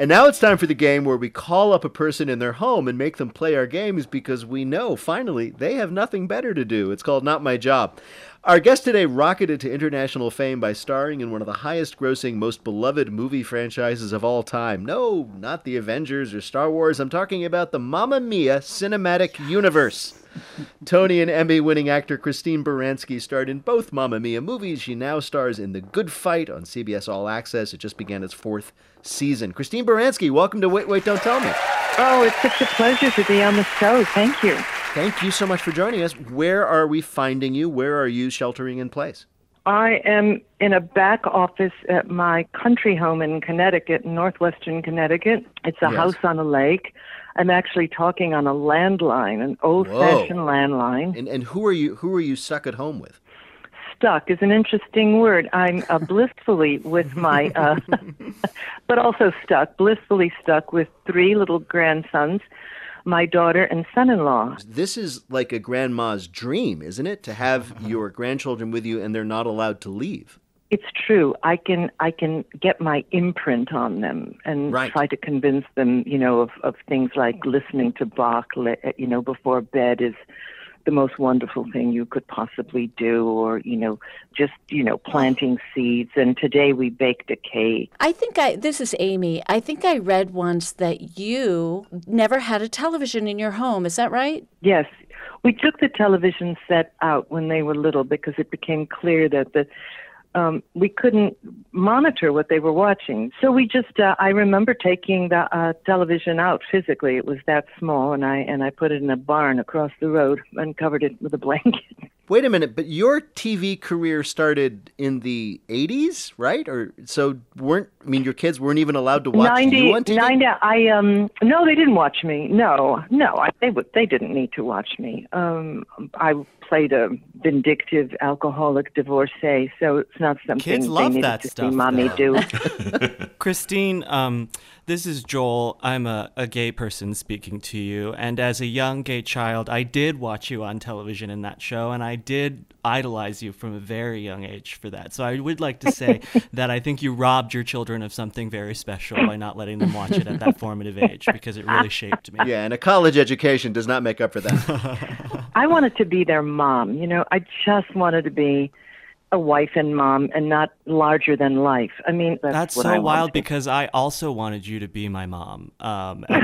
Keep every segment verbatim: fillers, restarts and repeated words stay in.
And now it's time for the game where we call up a person in their home and make them play our games because we know, finally, they have nothing better to do. It's called Not My Job. Our guest today rocketed to international fame by starring in one of the highest-grossing, most beloved movie franchises of all time. No, not the Avengers or Star Wars. I'm talking about the Mamma Mia cinematic universe. Tony and Emmy-winning actor Christine Baranski starred in both Mamma Mia movies. She now stars in The Good Fight on C B S All Access. It just began its fourth season. Christine Baranski, welcome to Wait, Wait, Don't Tell Me. Oh, it's such a pleasure to be on the show. Thank you. Thank you so much for joining us. Where are we finding you? Where are you sheltering in place? I am in a back office at my country home in Connecticut, northwestern Connecticut. It's a Yes. house on a lake. I'm actually talking on a landline, an old-fashioned landline. And and who are you? Who are you stuck at home with? Stuck is an interesting word. I'm uh, blissfully with my, uh, but also stuck, blissfully stuck with three little grandsons, my daughter and son-in-law. This is like a grandma's dream, isn't it? To have your grandchildren with you and they're not allowed to leave. It's true. I can I can get my imprint on them and Right. try to convince them, you know, of, of things like listening to Bach, you know, before bed is the most wonderful thing you could possibly do, or, you know, just, you know, planting seeds. And today we baked a cake. I think I, this is Amy. I think I read once that you never had a television in your home. Is that right? Yes. We took the television set out when they were little because it became clear that the Um, we couldn't monitor what they were watching. So we just, uh, I remember taking the uh, television out physically. It was that small, and I and I put it in a barn across the road and covered it with a blanket. Wait a minute, but your T V career started in the eighties, right? Or so weren't, I mean, your kids weren't even allowed to watch ninety, you on T V? ninety, I, um, no, they didn't watch me. No, no, I, they would, they didn't need to watch me. Um, I played a vindictive alcoholic divorcee, so it's not something Kids they love needed that to stuff, see mommy though. do. Christine, um, this is Joel. I'm a, a gay person speaking to you. And as a young gay child, I did watch you on television in that show, and I did idolize you from a very young age for that. So I would like to say that I think you robbed your children of something very special by not letting them watch it at that formative age, because it really shaped me. Yeah, and a college education does not make up for that. I wanted to be their mom. You know, I just wanted to be a wife and mom and not larger than life. I mean, that's, That's what so I wild wanted. because I also wanted you to be my mom. Um, at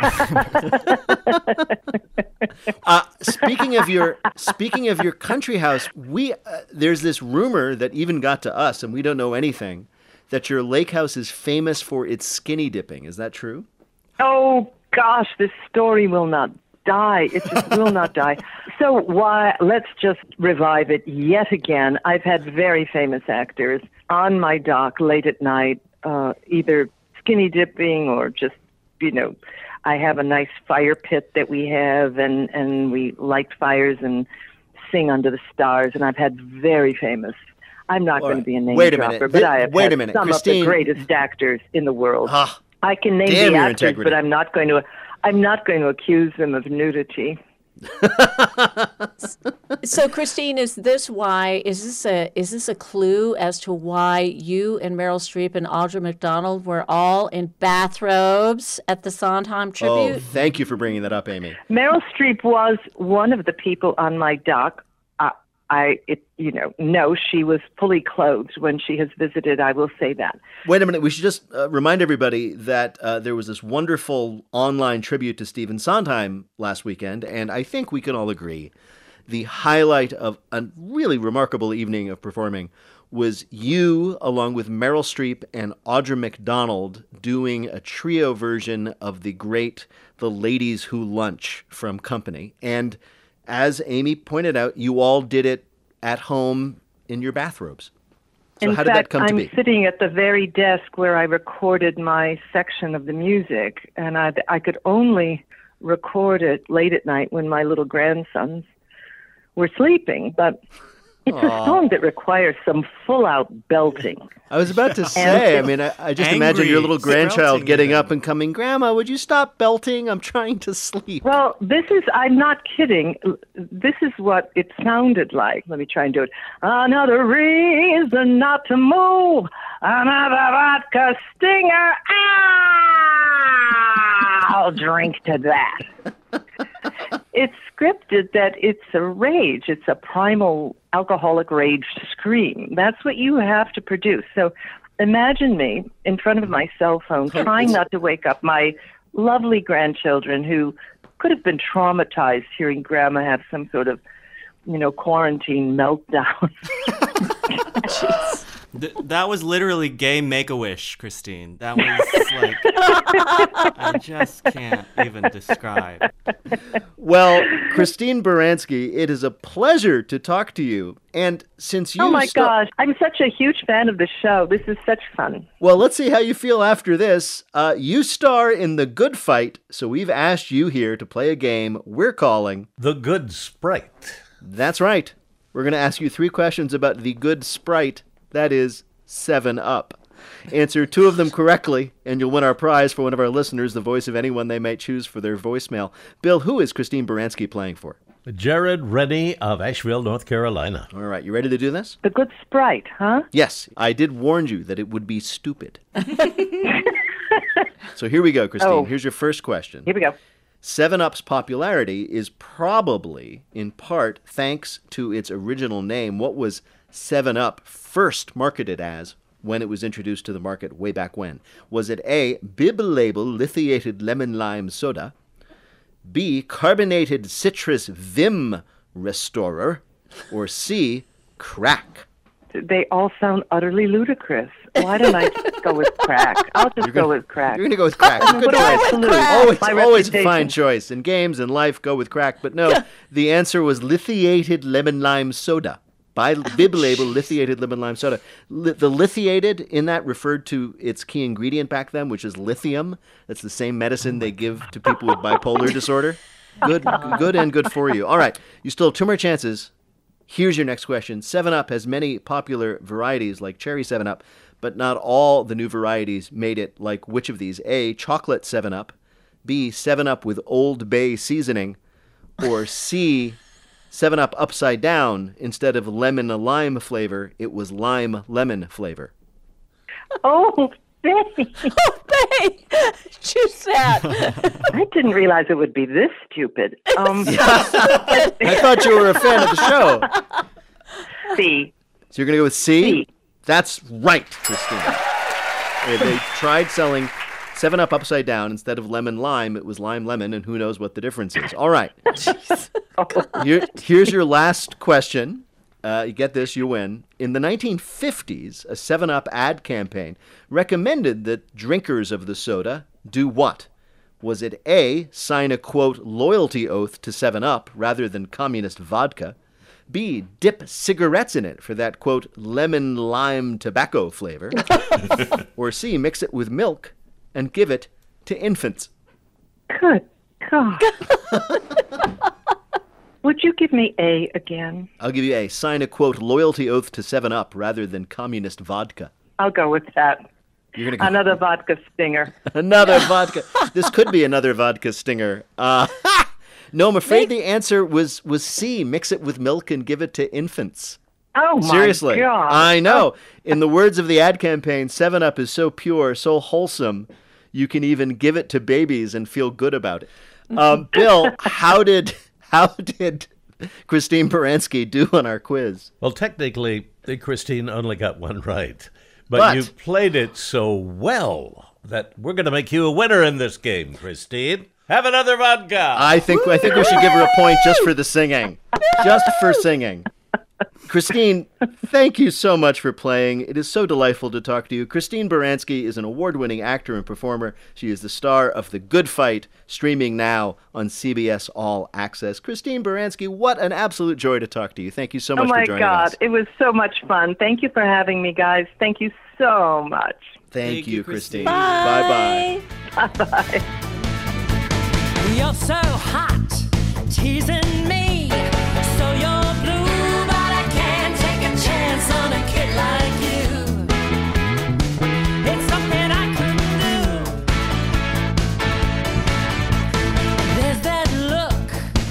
that time. Uh, speaking of your speaking of your country house, we uh, there's this rumor that even got to us, and we don't know anything, that your lake house is famous for its skinny dipping. Is that true? Oh, gosh, this story will not die. It just will not die. So why? Let's just revive it yet again. I've had very famous actors on my dock late at night, uh, either skinny dipping or just, you know, I have a nice fire pit that we have, and, and we light fires and sing under the stars, and I've had very famous. I'm not All going right. to be a name Wait a dropper, minute. but Th- I have wait had a minute. some Christine- of the greatest actors in the world. Ah, I can name damn the your actors, integrity. but I'm not going to. I'm not going to accuse them of nudity. So, Christine, is this why? Is this a is this a clue as to why you and Meryl Streep and Audra McDonald were all in bathrobes at the Sondheim oh, tribute? thank you for bringing that up, Amy. Meryl Streep was one of the people on my dock. Uh, I, it, you know, no, she was fully clothed when she has visited. I will say that. Wait a minute. We should just uh, remind everybody that uh, there was this wonderful online tribute to Stephen Sondheim last weekend, and I think we can all agree the highlight of a really remarkable evening of performing was you, along with Meryl Streep and Audra McDonald, doing a trio version of the great The Ladies Who Lunch from Company. And as Amy pointed out, you all did it at home in your bathrobes. So In how did fact, that come I'm to be? sitting at the very desk where I recorded my section of the music, and I, I could only record it late at night when my little grandsons were sleeping. But it's a Aw. song that requires some full-out belting. I was about to say, I mean, I, I just imagine Angry, your little grandchild sprouting getting even. up and coming, Grandma, would you stop belting? I'm trying to sleep. Well, this is, I'm not kidding. This is what it sounded like. Let me try and do it. Another reason not to move. Another vodka stinger. Ah! I'll drink to that. It's scripted that it's a rage. It's a primal alcoholic rage scream. That's what you have to produce. So imagine me in front of my cell phone trying not to wake up my lovely grandchildren who could have been traumatized hearing Grandma have some sort of, you know, quarantine meltdown. Jeez. Th- that was literally gay Make-A-Wish, Christine. That was like, I just can't even describe. Well, Christine Baranski, it is a pleasure to talk to you. And since you Oh my sta- gosh, I'm such a huge fan of the show. This is such fun. Well, let's see how you feel after this. Uh, you star in The Good Fight, so we've asked you here to play a game we're calling The Good Sprite. That's right. We're going to ask you three questions about the good Sprite, that is, seven up. Answer two of them correctly, and you'll win our prize for one of our listeners, the voice of anyone they might choose for their voicemail. Bill, who is Christine Baranski playing for? Jared Rennie of Asheville, North Carolina. All right, you ready to do this? The Good Sprite, huh? Yes, I did warn you that it would be stupid. So here we go, Christine. Oh. Here's your first question. Here we go. seven up's popularity is probably, in part, thanks to its original name. What was seven up first marketed as when it was introduced to the market way back when? Was it A, bib label lithiated lemon lime soda, B, carbonated citrus Vim restorer, or C, crack? They all sound utterly ludicrous. Why don't I just go with crack? I'll just go with crack. You're going to go with crack. Good What do I have choice. to lose? Always, My always a reputation. fine choice. In games and life, go with crack. But no, the answer was lithiated lemon lime soda. By bib label, lithiated lemon lime soda. Li- the lithiated in that referred to its key ingredient back then, which is lithium. That's the same medicine they give to people with bipolar disorder. Good, good and good for you. All right, you still have two more chances. Here's your next question. seven up has many popular varieties like cherry seven up, but not all the new varieties made it like which of these? A, chocolate seven up, B, seven up with Old Bay seasoning, or C, seven up upside down. Instead of lemon lime flavor, it was lime lemon flavor. Oh, Betty. Oh, Bay! Choose that. I didn't realize it would be this stupid. Um, I thought you were a fan of the show. C. So you're going to go with C? C. That's right, Christine. Uh, They tried selling seven up upside down. Instead of lemon lime, it was lime lemon, and who knows what the difference is. All right. Here, here's your last question. Uh, you get this, you win. In the nineteen fifties, a seven up ad campaign recommended that drinkers of the soda do what? Was it A, sign a, quote, loyalty oath to seven up rather than communist vodka? B, dip cigarettes in it for that, quote, lemon lime tobacco flavor? Or C, mix it with milk and give it to infants? Good God. Would you give me A again? I'll give you A, sign a, quote, loyalty oath to seven up rather than communist vodka. I'll go with that. You're gonna go Another vodka stinger. another vodka. This could be another vodka stinger. Uh, no, I'm afraid the answer was was C. Mix it with milk and give it to infants. Oh, my Seriously, God. I know. In the words of the ad campaign, seven up is so pure, so wholesome, you can even give it to babies and feel good about it. Um, Bill, how did how did Christine Baranski do on our quiz? Well, technically, Christine only got one right. But, But- you played it so well that we're going to make you a winner in this game, Christine. Have another vodka. I think I think we should give her a point just for the singing, just for singing. Christine, thank you so much for playing. It is so delightful to talk to you. Christine Baranski is an award-winning actor and performer. She is the star of The Good Fight, streaming now on C B S All Access. Christine Baranski, what an absolute joy to talk to you. Thank you so much Oh, my for joining God. us. It was so much fun. Thank you for having me, guys. Thank you so much. Thank, Thank you, you, Christine. Christine. Bye-bye. Bye-bye. You're so hot, teasing